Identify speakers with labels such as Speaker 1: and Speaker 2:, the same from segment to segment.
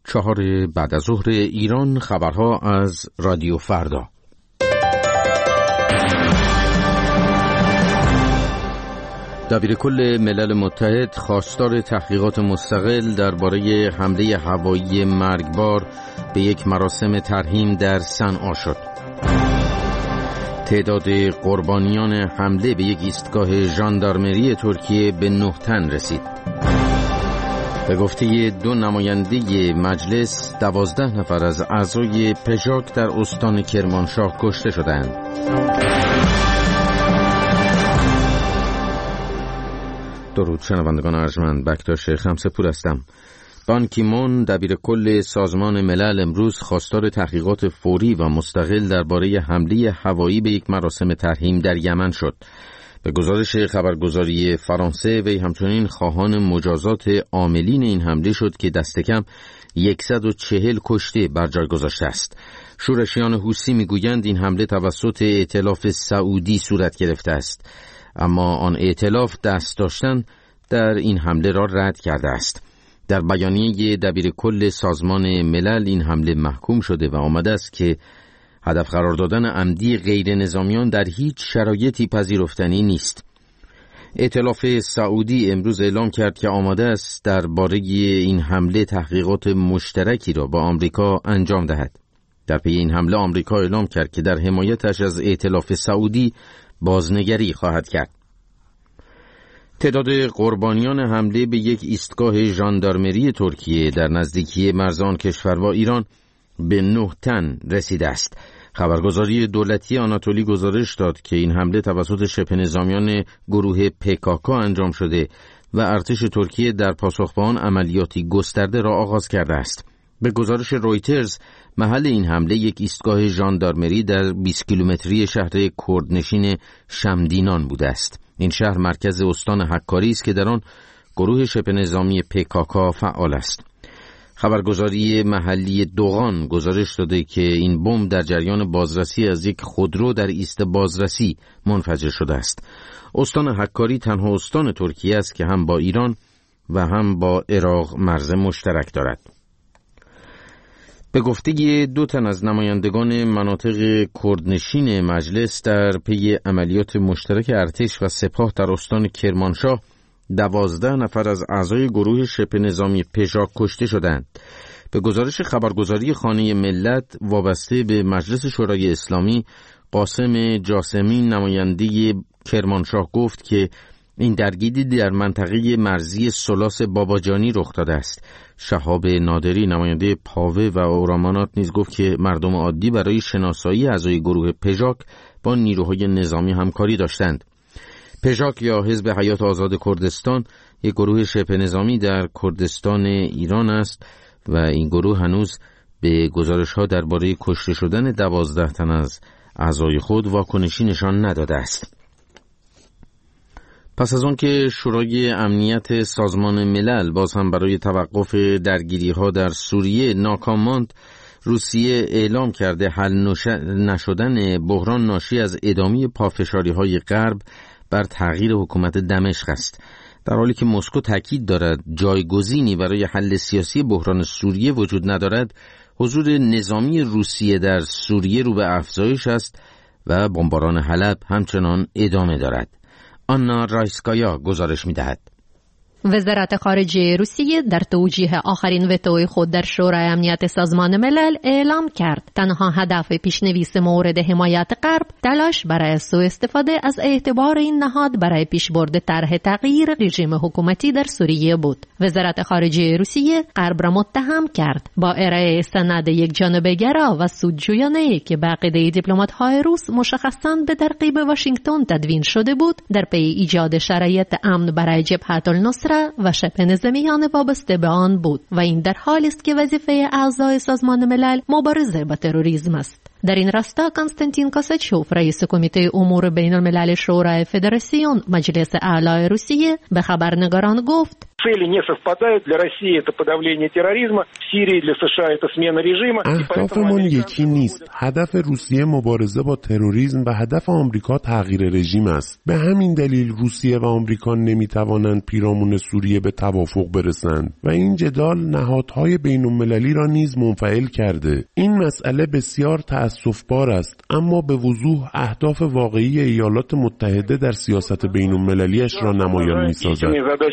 Speaker 1: 4 بعد از ظهر ایران. خبرها از رادیو فردا. دبیرکل ملل متحد خواستار تحقیقات مستقل درباره حمله هوایی مرگبار به یک مراسم ترحیم در صنعا شد. تعداد قربانیان حمله به یک ایستگاه ژاندارمری ترکیه به 9 تن رسید. به گفته 2 نماینده مجلس 12 نفر از اعضای پژاک در استان کرمانشاه کشته شدند. درود شنوندگان ارجمند، بکتاش خمسه‌پور هستم. بان کی مون دبیرکل سازمان ملل امروز خواستار تحقیقات فوری و مستقل درباره حمله هوایی به یک مراسم ترحیم در یمن شد. به گزارش خبرگزاری فرانسه وی همچنین خواهان مجازات عاملین این حمله شد که دست کم 140 کشته بر جای گذاشته است. شورشیان حوثی میگویند این حمله توسط ائتلاف سعودی صورت گرفته است، اما آن ائتلاف دست داشتن در این حمله را رد کرده است. در بیانیه دبیرکل سازمان ملل این حمله محکوم شده و آمده است که هدف قرار دادن عمدی غیر نظامیان در هیچ شرایطی پذیرفتنی نیست. ائتلاف سعودی امروز اعلام کرد که آماده است درباره این حمله تحقیقات مشترکی را با آمریکا انجام دهد. در پی این حمله آمریکا اعلام کرد که در حمایتش از ائتلاف سعودی بازنگری خواهد کرد. تعداد قربانیان حمله به یک ایستگاه ژاندارمری ترکیه در نزدیکی مرزان کشور با ایران به 9 تن رسیده است. خبرگزاری دولتی آناتولی گزارش داد که این حمله توسط شبه نظامیان گروه PKK انجام شده و ارتش ترکیه در پاسخ به آن عملیاتی گسترده را آغاز کرده است. به گزارش رویترز محل این حمله یک ایستگاه ژاندارمری در 20 کیلومتری شهر کردنشین شمدینان بوده است. این شهر مرکز استان حکاری است که در آن گروه شبه نظامی PKK فعال است. خبرگزاری محلی دوغان گزارش داده که این بمب در جریان بازرسی از یک خودرو در ایست بازرسی منفجر شده است. استان حکاری تنها استان ترکیه است که هم با ایران و هم با عراق مرز مشترک دارد. به گفته 2 تن از نمایندگان مناطق کردنشین مجلس در پی عملیات مشترک ارتش و سپاه در استان کرمانشاه 12 نفر از اعضای گروه شبه نظامی پژاک کشته شدند. به گزارش خبرگزاری خانه ملت وابسته به مجلس شورای اسلامی قاسم جاسمی نماینده کرمانشاه گفت که این درگیری در منطقه مرزی سلاس باباجانی رخ داده است. شهاب نادری نماینده پاوه و اورامانات نیز گفت که مردم عادی برای شناسایی اعضای گروه پژاک با نیروهای نظامی همکاری داشتند. پژاک یا حزب حیات آزاد کردستان یک گروه شبه نظامی در کردستان ایران است و این گروه هنوز به گزارش‌ها درباره کشته شدن 12 تن از اعضای خود واکنشی نشان نداده است. پس از آن که شورای امنیت سازمان ملل باز هم برای توقف درگیری‌ها در سوریه ناکام ماند، روسیه اعلام کرده حل نشدن بحران ناشی از ادامه پافشاری‌های غرب بر تغییر حکومت دمشق است، در حالی که مسکو تاکید دارد جایگزینی برای حل سیاسی بحران سوریه وجود ندارد. حضور نظامی روسیه در سوریه رو به افزایش است و بمباران حلب همچنان ادامه دارد. آنا رایسکایا گزارش می‌دهد.
Speaker 2: وزارت خارجه روسیه در توجیه آخرین وتوی خود در شورای امنیت سازمان ملل اعلام کرد تنها هدف پیشنویس مورد حمایت غرب تلاش برای سوء استفاده از اعتبار این نهاد برای پیشبرد طرح تغییر رژیم حکومتی در سوریه بود. وزارت خارجه روسیه غرب را متهم کرد با ارائه سند یک جانبه‌گرا و سودجویانه که به عقیده دیپلمات‌های روس مشخصاً به ترغیب واشنگتن تدوین شده بود در پی ایجاد شرایط امن برای جبهة النصره و شبه نظامیان وابسته به آن بود و این در حالی است که وظیفه اعضای سازمان ملل مبارزه با تروریسم است. در این راستا کنستانتین کاساچوف رئیس کمیته امور بین الملل شورای فدراسیون مجلس اعلی روسیه به خبرنگاران گفت
Speaker 3: Цели не совпадают. Для России это подавление терроризма, в Сирии для США это смена режима.
Speaker 4: اهدافمون یکی نیست. هدف روسیه مبارزه با تروریسم و هدف آمریکا تغییر رژیم است. به همین دلیل روسیه و آمریکا نمیتوانند پیرامون سوریه به توافق برسند و این جدال نهادهای بین‌المللی را نیز منفعل کرده. این مسئله بسیار تأسف‌بار است، اما به وضوح اهداف واقعی ایالات متحده در سیاست بین‌المللی‌اش را نمایان می‌سازد.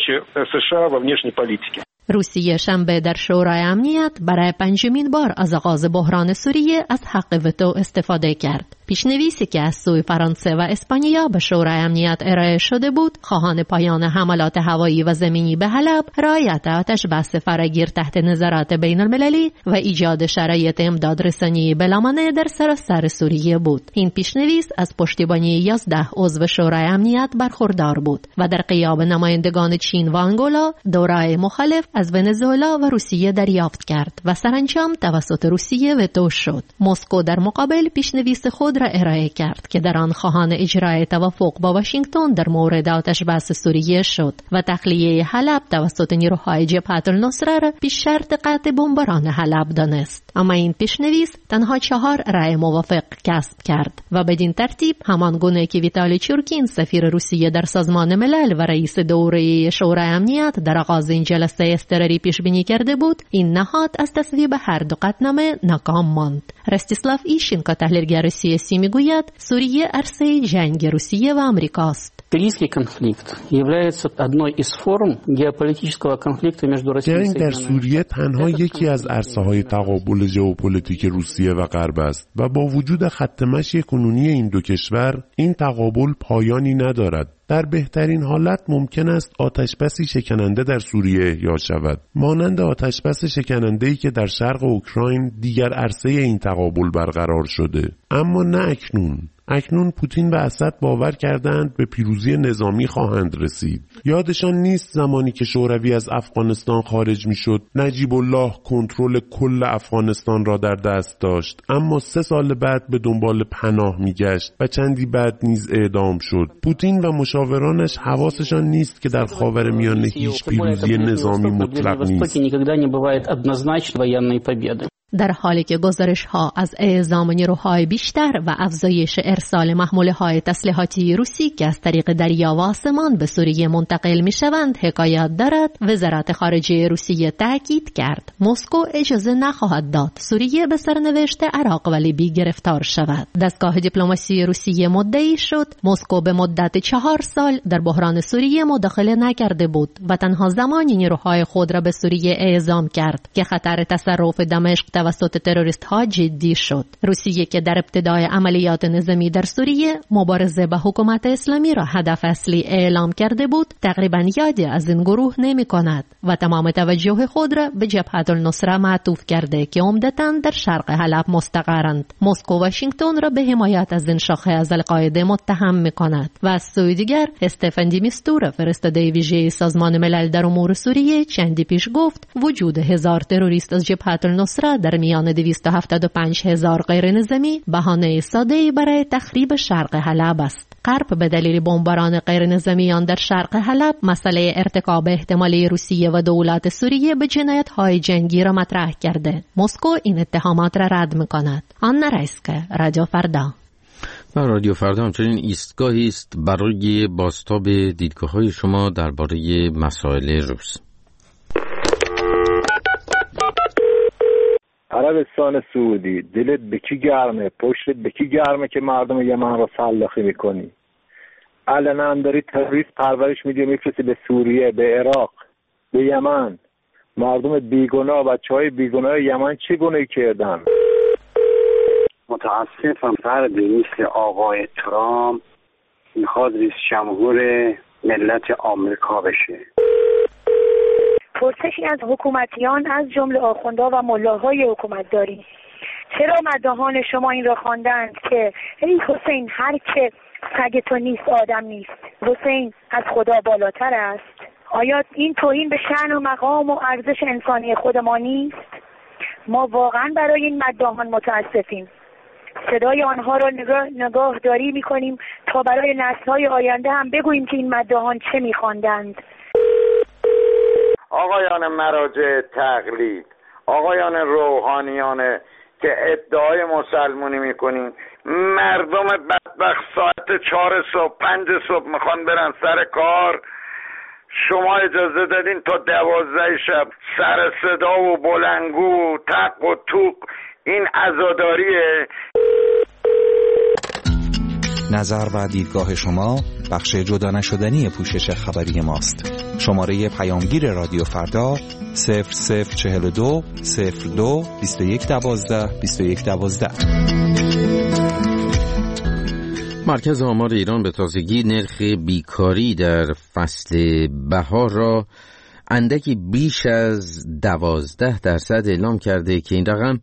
Speaker 2: روسیه شنبه در شورای امنیت برای 5مین بار از آغاز بحران سوریه از حق وتو استفاده کرد. پیشنویسی که از سوی فرانسه و اسپانیا به شورای امنیت ارائه شده بود، خواهان پایان حملات هوایی و زمینی به حلب، رعایت آتش‌بس فراگیر تحت نظارت بین المللی و ایجاد شرایط امدادرسانی بلامانع در سراسر سوریه بود. این پیشنویس از پشتیبانی 11 عضو شورای امنیت برخوردار بود و در غیاب نمایندگان چین و آنگولا، دورای مخالف از ونزوئلا و روسیه دریافت کرد و سرانجام توسط روسیه وتو شد. مسکو در مقابل پیشنویس خود را ارائه کرد که در آن خواهان اجرای توافق با واشنگتن در مورد آتش‌بس سوریه شد و تخلیه حلب توسط نیروهای جبهه النصره را پیش شرط قطع بمباران حلب دانست. اما این پیشنویس تنها 4 رأی موافق کسب کرد و بدین ترتیب همان گونه که ویتالی چورکین سفیر روسیه در سازمان ملل و رئیس دوره شورای امنیت در آغاز این جلسه اضطراری پیش بینی کرده بود، این نهاد از تصویب هر دو قطعنامه ناکام ماند. رستیسلاو ایشینکو تحلیلگر سیاسی میگوید سوریه عرصه جنگ روسیه و آمریکاست.
Speaker 5: Сирийский конфликт является одной из форм геополитического конфликта между Россией и
Speaker 4: جنگ در سوریه تنها یکی از عرصه‌های تقابل ژئوپلیتیک روسیه و غرب است و با وجود خط مشی کنونی این دو کشور، این تقابل پایانی ندارد. در بهترین حالت ممکن است آتشبسی شکننده در سوریه احیا شود، مانند آتشبس شکننده‌ای که در شرق اوکراین دیگر عرصه این تقابل برقرار شده. اما نه اکنون. اکنون پوتین و اسد باور کردند به پیروزی نظامی خواهند رسید. یادشان نیست زمانی که شوروی از افغانستان خارج میشد، نجیب الله کنترل کل افغانستان را در دست داشت، اما 3 سال بعد به دنبال پناه میگشت و چندی بعد نیز اعدام شد. پوتین و مشاورانش حواسشان نیست که در خاورمیانه هیچ پیروزی نظامی مطلق نیست.
Speaker 2: در حالی که گزارش‌ها از اعزام نیروهای بیشتر و افزایش ارسال محموله‌های تسلیحاتی روسی که از طریق دریا و آسمان به سوریه منتقل می‌شوند حکایت دارد، وزارت خارجه روسیه تاکید کرد مسکو اجازه نخواهد داد سوریه به سرنوشت عراق و لیبی گرفتار شود. دستگاه دیپلماسی روسیه مدعی شد مسکو به مدت 4 سال در بحران سوریه مداخله نکرده بود و تنها زمانی نیروهای خود را به سوریه اعزام کرد که خطر تصرف دمشق توسط تروریست‌ها جدی شد. روسیه که در ابتدای عملیات نظامی در سوریه مبارزه با حکومت اسلامی را هدف اصلی اعلام کرده بود، تقریباً یادی از این گروه نمی‌کند و تمام توجه خود را به جبهه النصره معطوف کرده که عمدتاً در شرق حلب مستقرند. مسکو واشنگتن را به حمایت از این شاخه از القاعده متهم می‌کند و از سوی دیگر استفان دی میستورا فرستاده ویژه سازمان ملل در امور سوریه چندی پیش گفت وجود 1000 تروریست از جبهه النصره در میان 275,000 غیر نظامی بهانه ساده‌ای برای تخریب شرق حلب است. غرب به دلیل بمباران غیر نظامیان در شرق حلب مسئله ارتکاب احتمالی روسیه و دولت سوریه به جنایت‌های جنگی را مطرح کرده. مسکو این اتهامات را رد می‌کند. آن رایسکه، رادیو فردا.
Speaker 1: و رادیو فردا همچنین ایستگاهی است برای بازتاب دیدگاه‌های شما درباره مسائل روز.
Speaker 6: عربستان سعودی، دلت به کی گرمه؟ پشتت به کی گرمه که مردم یمن را سلاخی میکنی؟ علنا هم داری تروریست پرورش میدی و میفرستی به سوریه، به عراق، به یمن. مردم بیگناه، بچهای بیگناه یمن چه گناهی کردن؟
Speaker 7: متاسفم فردی مثل آقای ترامپ میخواد رئیس جمهور ملت آمریکا بشه.
Speaker 8: پرسشی از حکومتیان از جمله آخوندها و ملاهای حکومتداری: چرا مداحان شما این را خواندند که ای حسین هر که سگ تو نیست آدم نیست، حسین از خدا بالاتر است؟ آیا این توهین به شأن و مقام و ارزش انسانی خود ما نیست؟ ما واقعا برای این مداحان متاسفیم. صدای آنها را نگاهداری می‌کنیم تا برای نسل‌های آینده هم بگوییم که این مداحان چه می‌خواندند.
Speaker 9: آقایان مراجع تقلید، آقایان روحانیان که ادعای مسلمونی میکنین، مردم بدبخت ساعت 4 صبح 5 صبح میخوان برن سر کار، شما اجازه دادین تا 12 شب سر صدا و بلنگو و تق و توق. این عزاداریه.
Speaker 10: نظر و دیدگاه شما بخش جدا نشدنی پوشش خبری ماست. شماره پیامگیر رادیو فردا 0042 02 2112 2112.
Speaker 1: مرکز آمار ایران به تازگی نرخ بیکاری در فصل بهار را اندکی بیش از 12% اعلام کرده که این رقم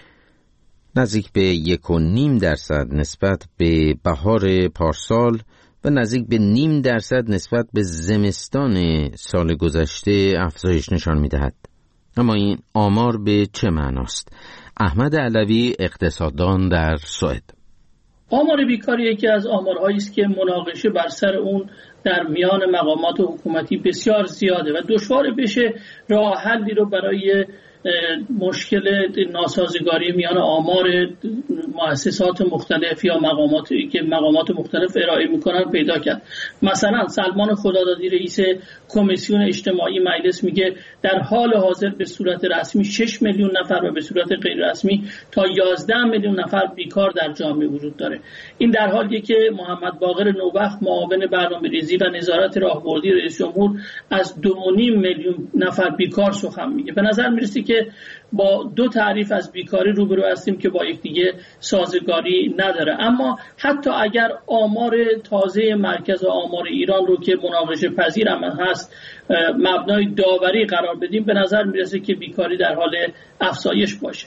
Speaker 1: نزدیک به 1.5% نسبت به بهار پارسال و نزدیک به 0.5% نسبت به زمستان سال گذشته افزایش نشان می‌دهد. اما این آمار به چه معناست؟ احمد علوی، اقتصاددان در سوئد.
Speaker 11: آمار بیکاری یکی از آمارهایی است که مناقشه بر سر اون در میان مقامات حکومتی بسیار زیاده و دشوار بشه راه حلی رو برای مشکل ناسازگاری میان آمار مؤسسات مختلف یا مقاماتی که مقامات مختلف ارائه میکنن پیدا کرد. مثلا سلمان خدادادی رئیس کمیسیون اجتماعی مجلس میگه در حال حاضر به صورت رسمی 6 میلیون نفر و به صورت غیر رسمی تا 11 میلیون نفر بیکار در جامعه وجود داره. این در حالیه که محمد باقر نوبخت معاون برنامه‌ریزی و نظارت راهبردی رئیس جمهور از 2.5 میلیون نفر بیکار سخن میگه. به نظر میرسه که با دو تعریف از بیکاری روبرو هستیم که با یکدیگه سازگاری نداره. اما حتی اگر آمار تازه مرکز آمار ایران رو که مناقشه پذیر هم هست مبنای داوری قرار بدیم، به نظر میرسه که بیکاری در حال افزایش باشه.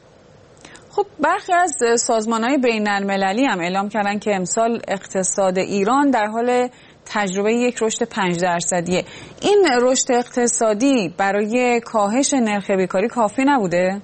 Speaker 12: خب برخی از سازمان‌های بین‌المللی هم اعلام کردن که امسال اقتصاد ایران در حال تجربه یک رشد 5%. این رشد اقتصادی برای کاهش نرخ بیکاری کافی نبوده؟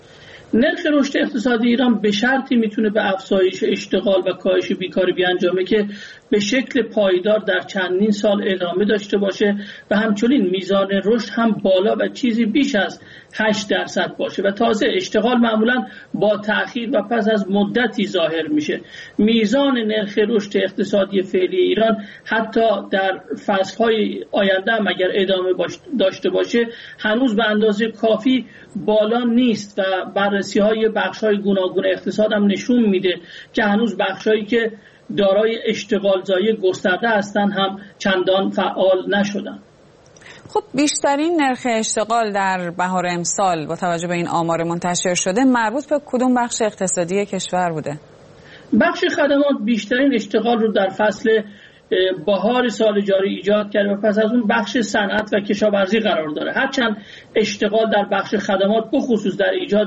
Speaker 11: نرخ رشد اقتصادی ایران به شرطی میتونه به افزایش اشتغال و کاهش بیکاری بیانجامه که به شکل پایدار در چندین سال ادامه داشته باشه و همچنین میزان رشد هم بالا و چیزی بیش از 8% باشه و تازه اشتغال معمولا با تأخیر و پس از مدتی ظاهر میشه. میزان نرخ رشد اقتصادی فعلی ایران حتی در فصلهای آینده هم اگر ادامه داشته باشه هنوز به اندازه کافی بالا نیست و بررسی‌های بخش‌های گوناگون اقتصاد هم نشون میده که هنوز بخش‌هایی که دارای اشتغال زایی گسترده هستند هم چندان فعال نشدن.
Speaker 12: خب بیشترین نرخ اشتغال در بهار امسال با توجه به این آمار منتشر شده مربوط به کدوم بخش اقتصادی کشور بوده؟
Speaker 11: بخش خدمات بیشترین اشتغال رو در فصل بهار سال جاری ایجاد کرده و پس از اون بخش صنعت و کشاورزی قرار داره. هرچند اشتغال در بخش خدمات بخصوص در ایجاد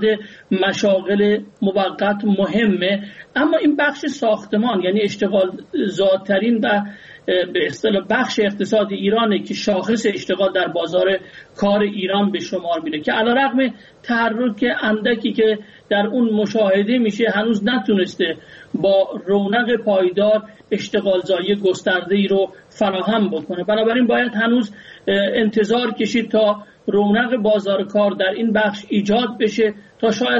Speaker 11: مشاغل موقت مهمه، اما این بخش ساختمان یعنی اشتغال زادترین و به اصطلاح بخش اقتصاد ایرانه که شاخص اشتغال در بازار کار ایران به شمار میره که علیرغم تحرک اندکی که در اون مشاهده میشه هنوز نتونسته با رونق پایدار اشتغال زایی گسترده‌ای رو فراهم بکنه. بنابراین باید هنوز انتظار کشید تا رونق بازار کار در این بخش ایجاد بشه تا شاید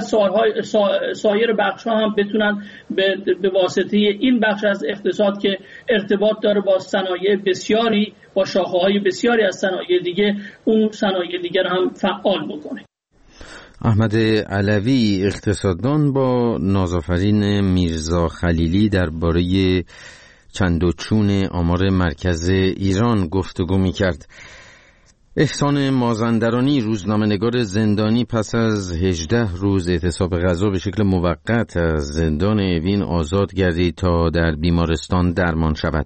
Speaker 11: سایر بخش‌ها هم بتونن به واسطه این بخش از اقتصاد که ارتباط داره با صنایع بسیاری با شاخه‌های بسیاری از صنایع دیگه اون صنایع دیگر هم فعال بکنه.
Speaker 1: احمد علوی، اقتصاددان، با نازآفرین میرزا خلیلی درباره چند و چون آمار مرکز ایران گفتگو می‌کرد. احسان مازندرانی، روزنامه‌نگار زندانی، پس از 18 روز اعتصاب غذا به شکل موقت از زندان اوین آزاد گردید تا در بیمارستان درمان شود.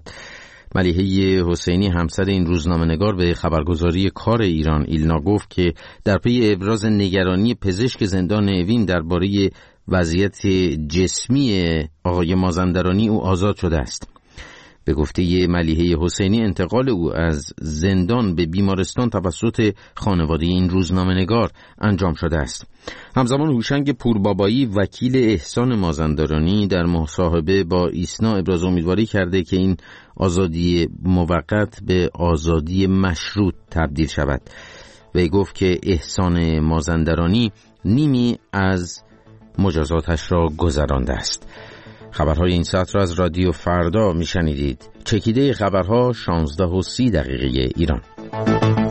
Speaker 1: ملیحه حسینی، همسر این روزنامه‌نگار، به خبرگزاری کار ایران ایلنا گفت که در پی ابراز نگرانی پزشک زندان اوین درباره وضعیت جسمی آقای مازندرانی او آزاد شده است. به گفته ملیحه حسینی انتقال او از زندان به بیمارستان توسط خانواده این روزنامه‌نگار انجام شده است. همزمان هوشنگ پوربابایی، وکیل احسان مازندرانی، در مصاحبه با ایسنا ابراز امیدواری کرده که این آزادی موقت به آزادی مشروط تبدیل شود. وی گفت که احسان مازندرانی نیمی از مجازاتش را گذرانده است. خبرهای این ساعت را از رادیو فردا میشنیدید. چکیده خبرها 16:30 ایران.